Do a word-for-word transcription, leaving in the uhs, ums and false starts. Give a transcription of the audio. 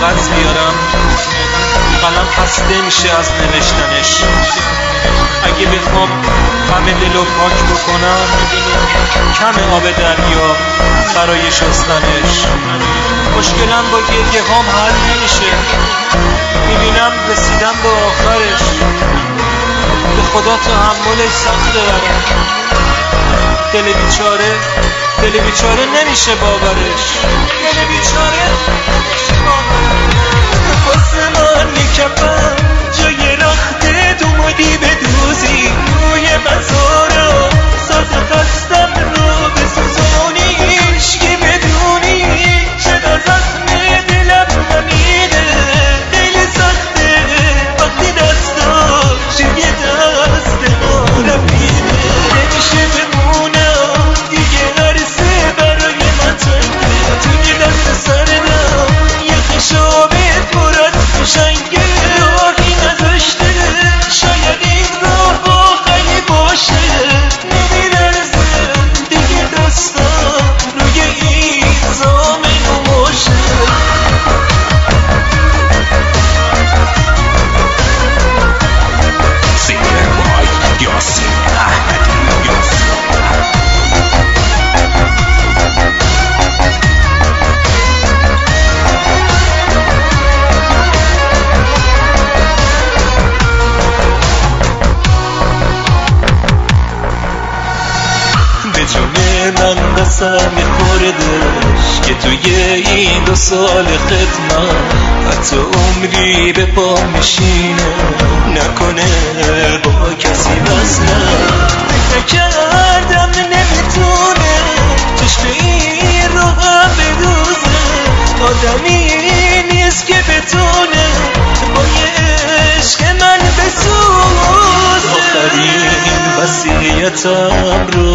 کاغذ بیارم، قلم خسته میشه از نوشتنش. اگه بخوام غم دلو پاک بکنم، کم آب دریا برای شستنش. مشکلم با گریه هام حل نمیشه، میبینم رسیدم به آخرش. به خدا تحملش سخته برم، دل بیچاره دل بیچاره نمیشه باورش. دل بیچاره نمیشه باورش. واسه من یکم جای رخت دومدی بدوزی روی مزارا، ساز خستم رو بسوزونی، عشقی بدونی چقدر زخم دلم نمیده. خیلی سخته وقتی دستاش یه دست ما رفیده. نمیشه بمونم دیگه، عرصه برای من تنگه. توی دست سردم یه خشابه پر از شنگه. راهی نداشته شاید این راه خیلی باشه. نمی‌لرزم دیگه دستم روی این زامن و ماشه. سینگر بای یاسین احمدی یاسین. به جونه من قسم خوردش که توی این دو سال خدمت حتی عمری به پا میشینه. نکنه با کسی وصلم، فکر کردم نمیتونه چشم این رو هم بدوزه. آدمی نیست که بتونه با یه عشق من بسوزه. آخرین وصیتم رو